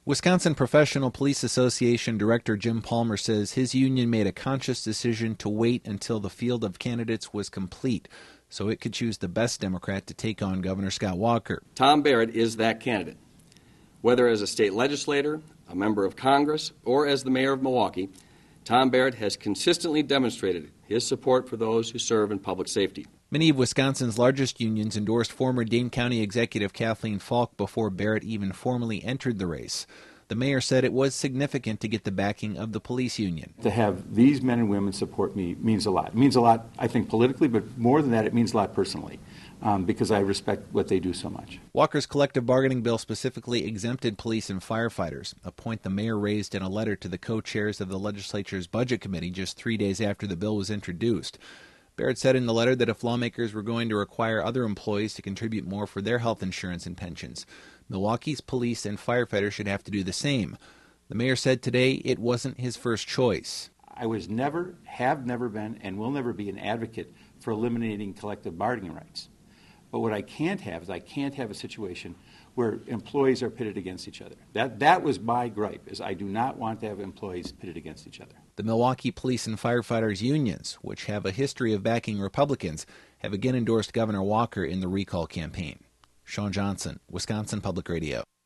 Wisconsin Professional Police Association Director Jim Palmer says his union made a conscious decision to wait until the field of candidates was complete so it could choose the best Democrat to take on Governor Scott Walker. Tom Barrett is that candidate. Whether as a state legislator, a member of Congress, or as the mayor of Milwaukee, Tom Barrett has consistently demonstrated his support for those who serve in public safety. Many of Wisconsin's largest unions endorsed former Dane County Executive Kathleen Falk before Barrett even formally entered the race. The mayor said it was significant to get the backing of the police union. To have these men and women support me means a lot. It means a lot, I think, politically, but more than that, it means a lot personally, because I respect what they do so much. Walker's collective bargaining bill specifically exempted police and firefighters, a point the mayor raised in a letter to the co-chairs of the legislature's budget committee just 3 days after the bill was introduced. Barrett said in the letter that if lawmakers were going to require other employees to contribute more for their health insurance and pensions, Milwaukee's police and firefighters should have to do the same. The mayor said today it wasn't his first choice. I was never, have never been, and will never be an advocate for eliminating collective bargaining rights. But what I can't have is I can't have a situation where employees are pitted against each other. That was my gripe, is I do not want to have employees pitted against each other. The Milwaukee Police and Firefighters unions, which have a history of backing Republicans, have again endorsed Governor Walker in the recall campaign. Sean Johnson, Wisconsin Public Radio.